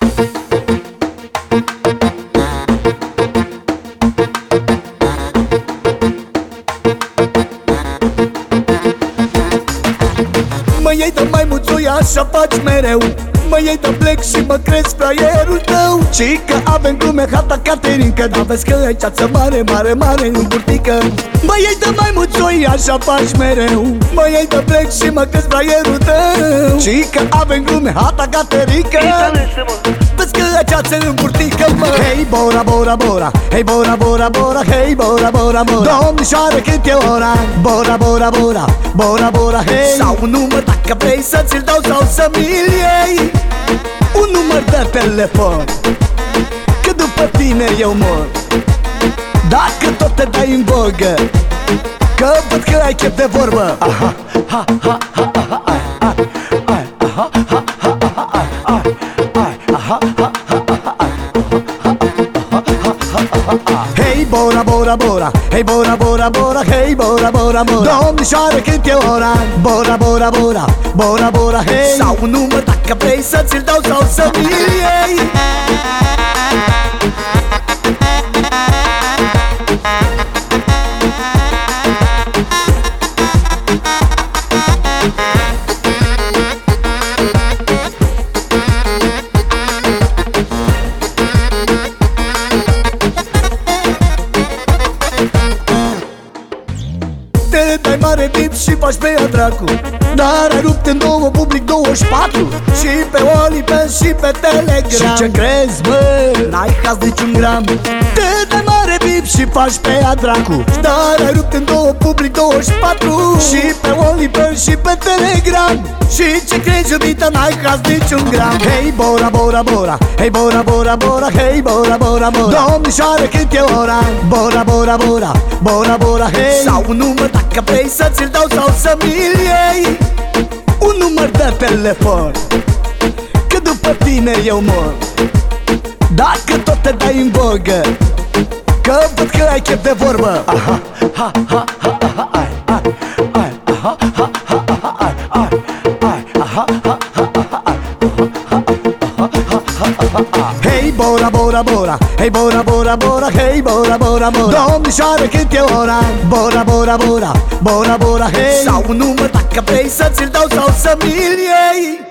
Mă iei de maimuțui, așa faci mereu. Mă iei de plec și mă crezi fraierul tău. Și că avem glume, hata Caterinca, dar vezi că ai ceață mare, mare, mare în burtică. Mă iei de maimuțui, așa faci mereu. Mă iei de plec și mă crezi fraierul tău. Și că avem glume, hata Caterinca, vezi că ai ceață în burtică, mă. Hei, Bora, Bora, Bora, hei, Bora, Bora, Bora, hei, Bora, Bora, Bora. Domnișoară, cât e ora? Bora, Bora, Bora, Bora, Bora, hei. Sau un număr dacă vrei să ți-l dau sau să mi-l iei. Un număr de telefon, că după tine eu mor. Dacă tot te dai în vogă, că văd că ai chef de vorbă. Aha, ha, ha, ha, ha, ai, ai, ai, aha, ha, ha, ha, ai, ai, ai, aha, ha, ha, ha, ai. Hei, Bora, Bora, Bora, hei, Bora, Bora, Bora, hei, Bora, Bora, Bora. Domnișoară, cât e ora? Bora, Bora, Bora, Bora, Bora, hei. Sau un număr dacă vrei să ți-l dau sau să mi-l iei. Te dai mare bip și faci pe ea dracu, dar ai rupt în două public 24. Și pe OnlyFans și pe Telegram. Și ce crezi, bă? N-ai haz niciun gram. Te dai mare bip și faci pe ea dracu, dar ai rupt în două public 24. Și pe OnlyFans și pe Telegram. Și ce crezi, iubita, n-ai haz niciun gram. Hei, Bora, Bora, Bora, hei, Bora, Bora, Bora, hei, Bora, Bora, Bora. Domnișoară, cât e ora? Bora, Bora, Bora, Bora, Bora, hei. Sau un număr dacă vrei să ți-l dau sau să mi-l iei. Un număr de telefon, că după tine eu mor. Dacă tot te dai în vogă, că văd că ai chef de vorbă. Aha, ha, ha, ha, ha, ai, ai, ai, aha, ha, ha, ha, ai, ai, ai, aha, ha, ha, ha, ai. Hei, Bora, Bora, Bora, hei, Bora, Bora, Bora, hei, Bora, Bora, Bora. Domnișoară, cât e ora? Bora, Bora, Bora, Bora, Bora, hei. Sau un număr dacă vrei să ți-l dau sau să mi-l iei.